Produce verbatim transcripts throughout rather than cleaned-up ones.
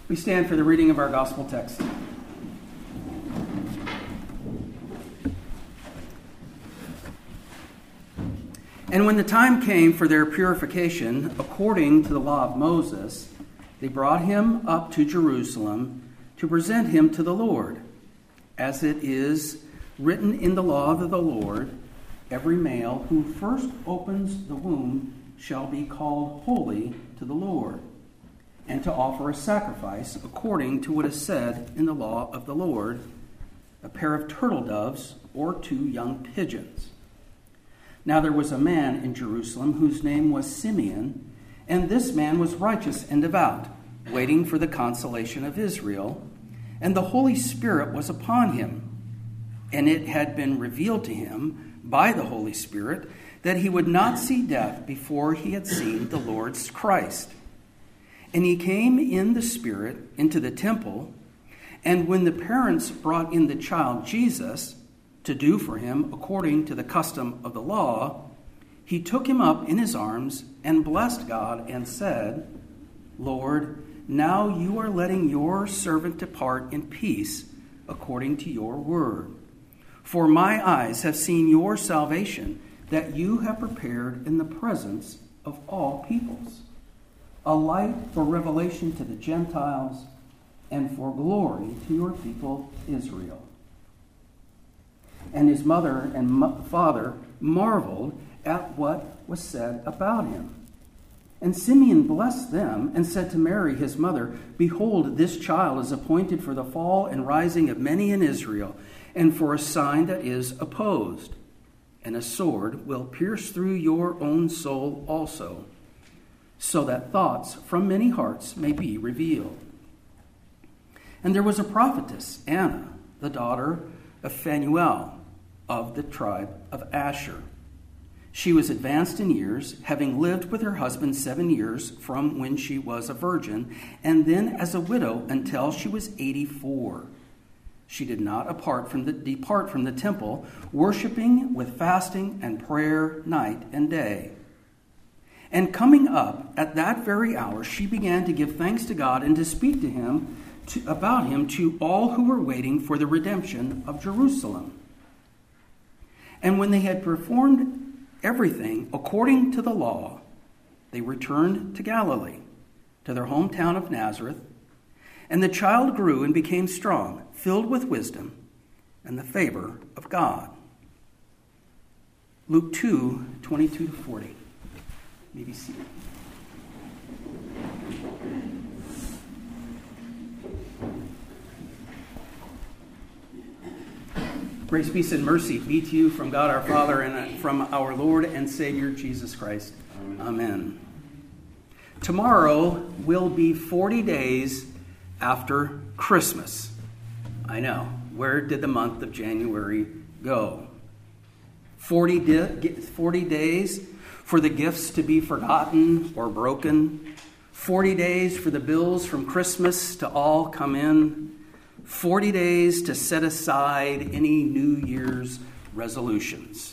We stand for the reading of our gospel text. And when the time came for their purification, according to the law of Moses, they brought him up to Jerusalem to present him to the Lord. As it is written in the law of the Lord, every male who first opens the womb shall be called holy to the Lord, and to offer a sacrifice according to what is said in the law of the Lord, a pair of turtle doves or two young pigeons. Now there was a man in Jerusalem whose name was Simeon, and this man was righteous and devout, waiting for the consolation of Israel, and the Holy Spirit was upon him. And it had been revealed to him by the Holy Spirit that he would not see death before he had seen the Lord's Christ. And he came in the Spirit into the temple, and when the parents brought in the child Jesus to do for him according to the custom of the law, he took him up in his arms and blessed God and said, Lord, now you are letting your servant depart in peace according to your word. For my eyes have seen your salvation that you have prepared in the presence of all peoples, a light for revelation to the Gentiles and for glory to your people Israel. And his mother and father marveled at what was said about him. And Simeon blessed them and said to Mary, his mother, Behold, this child is appointed for the fall and rising of many in Israel, and for a sign that is opposed. And a sword will pierce through your own soul also, so that thoughts from many hearts may be revealed. And there was a prophetess, Anna, the daughter of Phanuel, of the tribe of Asher. She was advanced in years, having lived with her husband seven years from when she was a virgin, and then as a widow until she was eighty-four. She did not apart from the, depart from the temple, worshiping with fasting and prayer night and day. And coming up at that very hour, she began to give thanks to God and to speak to him to, about him to all who were waiting for the redemption of Jerusalem. And when they had performed everything according to the law, they returned to Galilee, to their hometown of Nazareth. And the child grew and became strong, filled with wisdom and the favor of God. Luke two, twenty-two to forty. You may be seated. Grace, peace, and mercy be to you from God our Father and from our Lord and Savior Jesus Christ. Amen. Amen. Tomorrow will be forty days after Christmas. I know. Where did the month of January go? forty, di- forty days for the gifts to be forgotten or broken. forty days for the bills from Christmas to all come in. forty days to set aside any New Year's resolutions.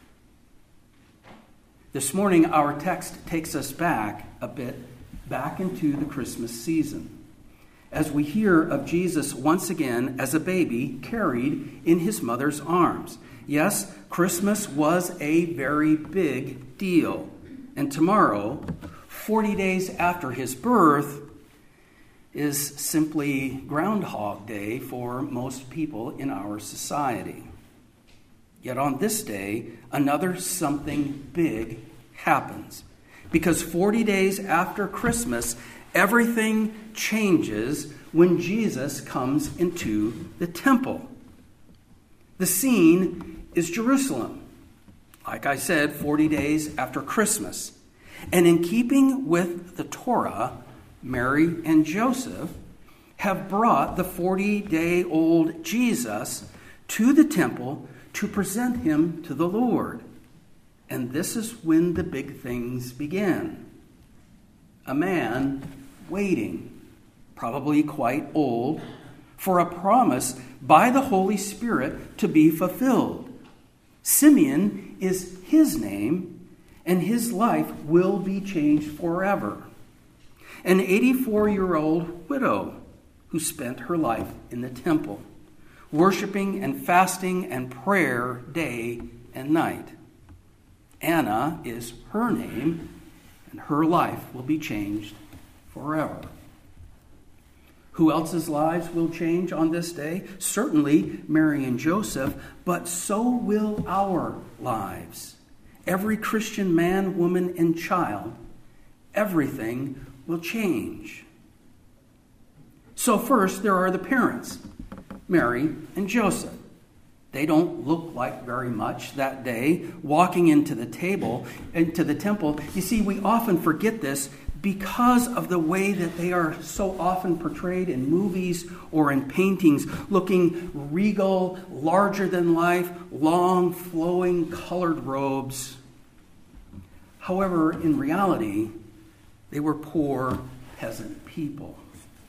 This morning, our text takes us back a bit, back into the Christmas season, as we hear of Jesus once again as a baby carried in his mother's arms. Yes, Christmas was a very big deal. And tomorrow, forty days after his birth, is simply Groundhog Day for most people in our society. Yet on this day, another something big happens. Because forty days after Christmas, everything changes when Jesus comes into the temple. The scene is Jerusalem. Like I said, forty days after Christmas. And in keeping with the Torah, Mary and Joseph have brought the forty-day-old Jesus to the temple to present him to the Lord. And this is when the big things begin. A man waiting, probably quite old, for a promise by the Holy Spirit to be fulfilled. Simeon is his name, and his life will be changed forever. an eighty-four-year-old widow who spent her life in the temple, worshiping and fasting and prayer day and night. Anna is her name, and her life will be changed forever. Who else's lives will change on this day? Certainly Mary and Joseph, but so will our lives. Every Christian man, woman, and child, everything will change. So first, there are the parents, Mary and Joseph. They don't look like very much that day, walking into the table, into the temple. You see, we often forget this because of the way that they are so often portrayed in movies or in paintings, looking regal, larger than life, long, flowing, colored robes. However, in reality, they were poor peasant people.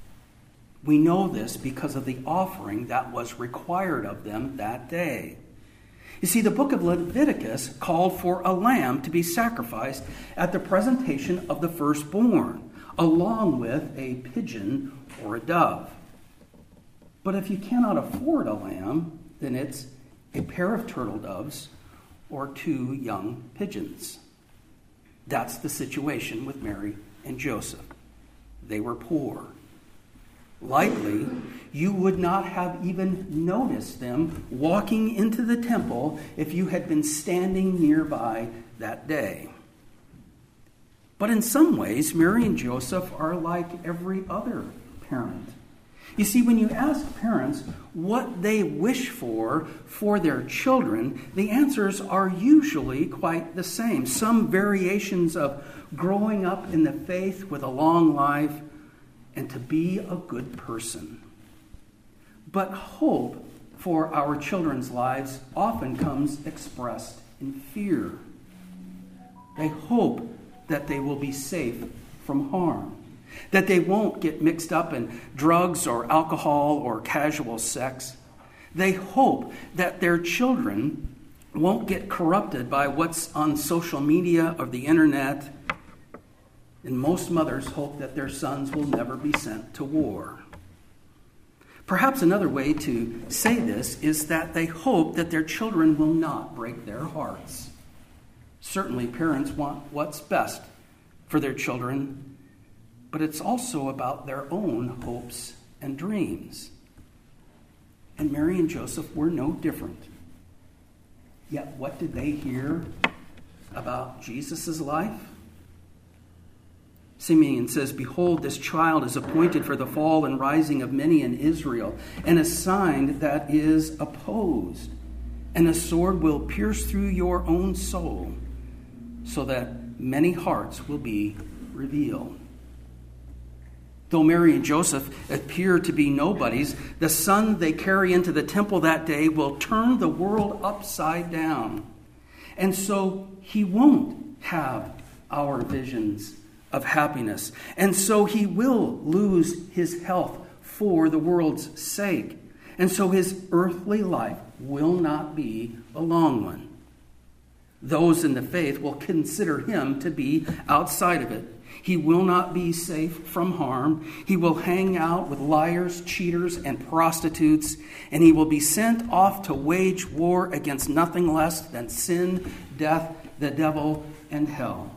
We know this because of the offering that was required of them that day. You see, the book of Leviticus called for a lamb to be sacrificed at the presentation of the firstborn, along with a pigeon or a dove. But if you cannot afford a lamb, then it's a pair of turtle doves or two young pigeons. That's the situation with Mary and Joseph. They were poor. Likely, you would not have even noticed them walking into the temple if you had been standing nearby that day. But in some ways, Mary and Joseph are like every other parent. You see, when you ask parents what they wish for for their children, the answers are usually quite the same. Some variations of growing up in the faith with a long life, and to be a good person. But hope for our children's lives often comes expressed in fear. They hope that they will be safe from harm, that they won't get mixed up in drugs or alcohol or casual sex. They hope that their children won't get corrupted by what's on social media or the internet. And most mothers hope that their sons will never be sent to war. Perhaps another way to say this is that they hope that their children will not break their hearts. Certainly, parents want what's best for their children, but it's also about their own hopes and dreams. And Mary and Joseph were no different. Yet, what did they hear about Jesus' life? Simeon says, "Behold, this child is appointed for the fall and rising of many in Israel, and a sign that is opposed. And a sword will pierce through your own soul, so that many hearts will be revealed." Though Mary and Joseph appear to be nobodies, the son they carry into the temple that day will turn the world upside down. And so he won't have our visions of happiness. And so he will lose his health for the world's sake. And so his earthly life will not be a long one. Those in the faith will consider him to be outside of it. He will not be safe from harm. He will hang out with liars, cheaters, and prostitutes, and he will be sent off to wage war against nothing less than sin, death, the devil, and hell.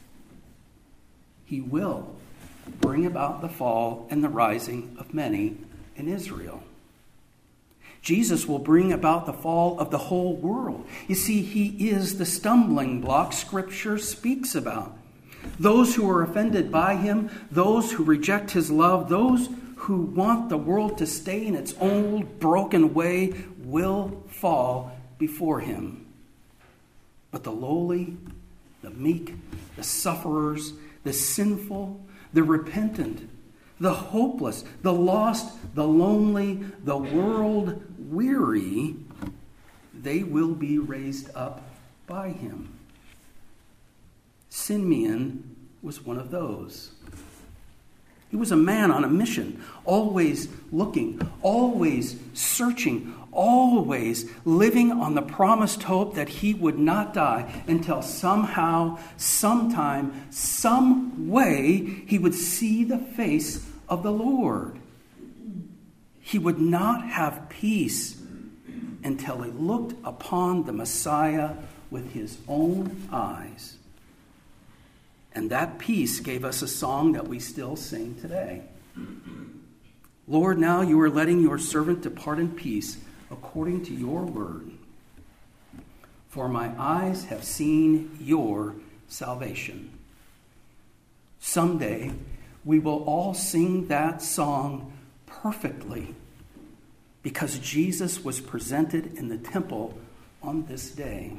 He will bring about the fall and the rising of many in Israel. Jesus will bring about the fall of the whole world. You see, he is the stumbling block Scripture speaks about. Those who are offended by him, those who reject his love, those who want the world to stay in its old broken way will fall before him. But the lowly, the meek, the sufferers, the sinful, the repentant, the hopeless, the lost, the lonely, the world weary, they will be raised up by him. Simeon was one of those. He was a man on a mission, always looking, always searching, always living on the promised hope that he would not die until somehow, sometime, some way he would see the face of the Lord. He would not have peace until he looked upon the Messiah with his own eyes. And that peace gave us a song that we still sing today. Lord, now you are letting your servant depart in peace according to your word. For my eyes have seen your salvation. Someday we will all sing that song perfectly because Jesus was presented in the temple on this day.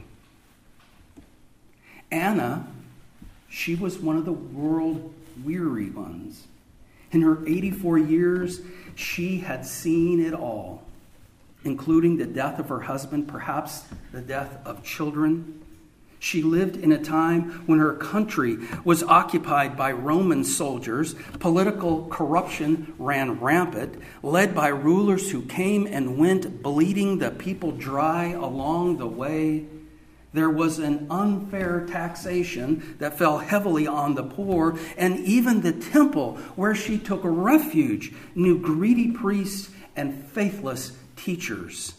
Anna, she was one of the world-weary ones. In her eighty-four years, she had seen it all, including the death of her husband, perhaps the death of children. She lived in a time when her country was occupied by Roman soldiers. Political corruption ran rampant, led by rulers who came and went, bleeding the people dry along the way. There was an unfair taxation that fell heavily on the poor, and even the temple where she took refuge knew greedy priests and faithless teachers.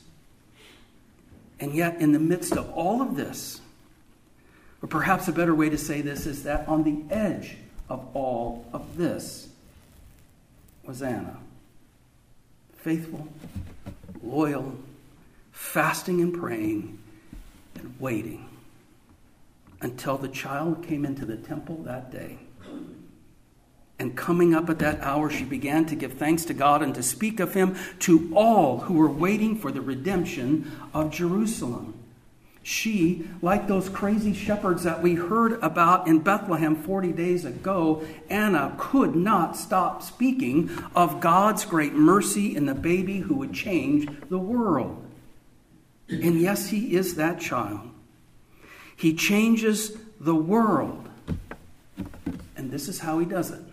And yet, in the midst of all of this, or perhaps a better way to say this is that on the edge of all of this was Anna. Faithful, loyal, fasting and praying, and waiting until the child came into the temple that day. And coming up at that hour, she began to give thanks to God and to speak of him to all who were waiting for the redemption of Jerusalem. She, like those crazy shepherds that we heard about in Bethlehem forty days ago, Anna could not stop speaking of God's great mercy in the baby who would change the world. And yes, he is that child. He changes the world. And this is how he does it.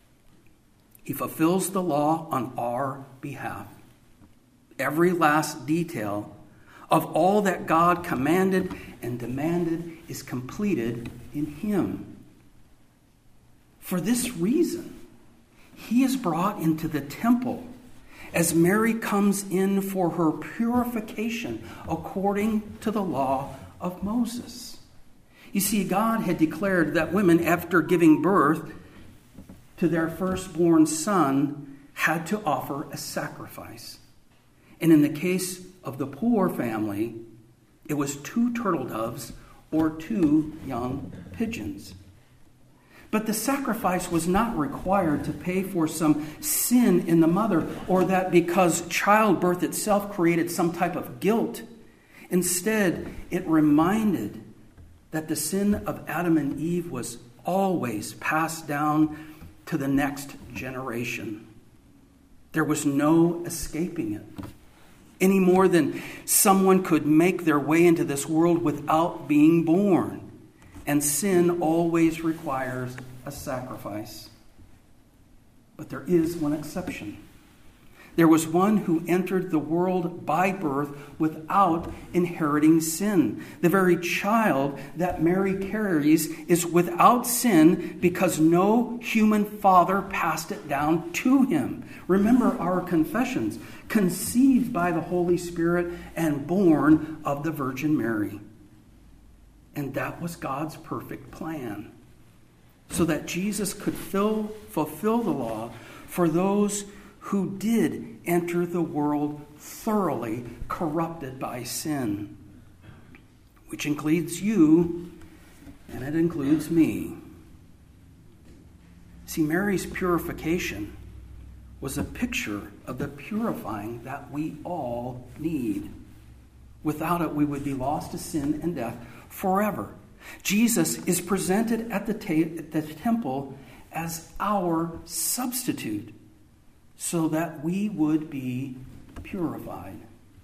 He fulfills the law on our behalf. Every last detail of all that God commanded and demanded is completed in him. For this reason, he is brought into the temple as Mary comes in for her purification according to the law of Moses. You see, God had declared that women, after giving birth to their firstborn son, had to offer a sacrifice. And in the case of the poor family, it was two turtle doves or two young pigeons. But the sacrifice was not required to pay for some sin in the mother, or that because childbirth itself created some type of guilt. Instead, it reminded that the sin of Adam and Eve was always passed down to the next generation. There was no escaping it, any more than someone could make their way into this world without being born. And sin always requires a sacrifice. But there is one exception. There was one who entered the world by birth without inheriting sin. The very child that Mary carries is without sin because no human father passed it down to him. Remember our confessions. Conceived by the Holy Spirit and born of the Virgin Mary. And that was God's perfect plan, so that Jesus could fill, fulfill the law for those who did enter the world thoroughly corrupted by sin, which includes you, and it includes me. See, Mary's purification was a picture of the purifying that we all need. Without it, we would be lost to sin and death forever. Jesus is presented at the, ta- at the temple as our substitute so that we would be purified.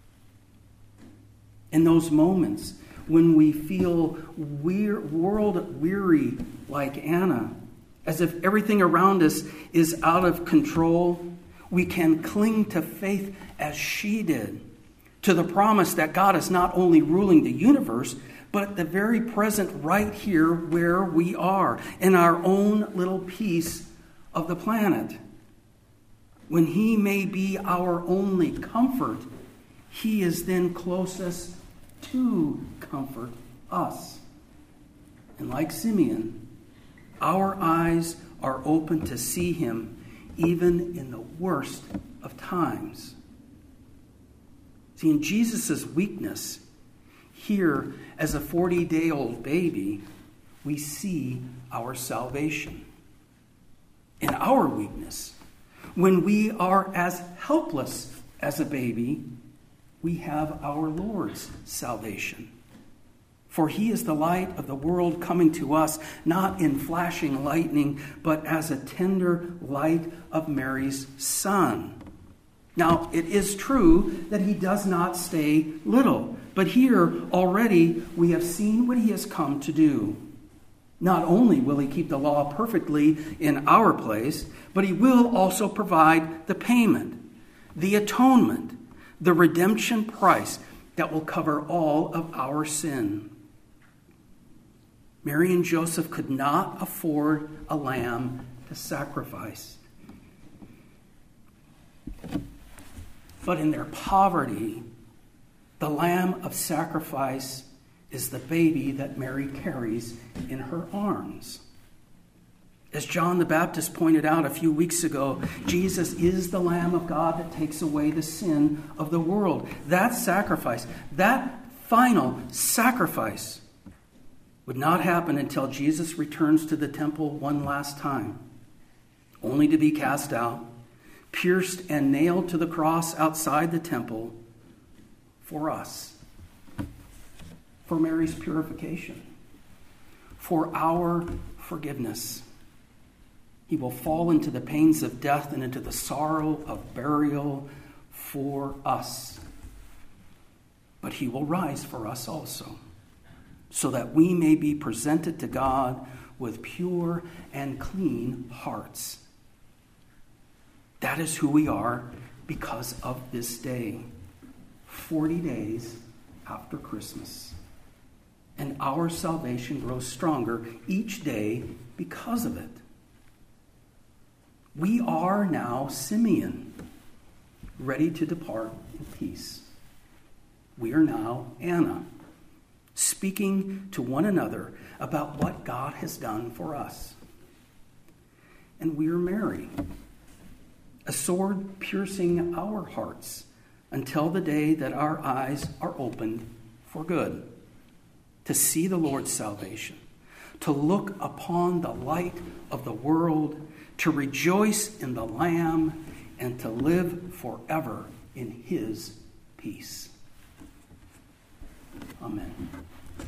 In those moments when we feel weir- world weary like Anna, as if everything around us is out of control, we can cling to faith as she did, to the promise that God is not only ruling the universe, but the very present right here where we are, in our own little piece of the planet. When he may be our only comfort, he is then closest to comfort us. And like Simeon, our eyes are open to see him even in the worst of times. See, in Jesus' weakness, here as a forty-day-old baby, we see our salvation. In our weakness, when we are as helpless as a baby, we have our Lord's salvation. For he is the light of the world coming to us, not in flashing lightning, but as a tender light of Mary's Son. Now, it is true that he does not stay little, but here already we have seen what he has come to do. Not only will he keep the law perfectly in our place, but he will also provide the payment, the atonement, the redemption price that will cover all of our sin. Mary and Joseph could not afford a lamb to sacrifice. But in their poverty, the lamb of sacrifice is the baby that Mary carries in her arms. As John the Baptist pointed out a few weeks ago, Jesus is the Lamb of God that takes away the sin of the world. That sacrifice, that final sacrifice, would not happen until Jesus returns to the temple one last time, only to be cast out, pierced and nailed to the cross outside the temple for us, for Mary's purification, for our forgiveness. He will fall into the pains of death and into the sorrow of burial for us. But he will rise for us also, so that we may be presented to God with pure and clean hearts. That is who we are because of this day, forty days after Christmas. And our salvation grows stronger each day because of it. We are now Simeon, ready to depart in peace. We are now Anna, speaking to one another about what God has done for us. And we are Mary, a sword piercing our hearts until the day that our eyes are opened for good, to see the Lord's salvation, to look upon the light of the world, to rejoice in the Lamb, and to live forever in his peace. Amen.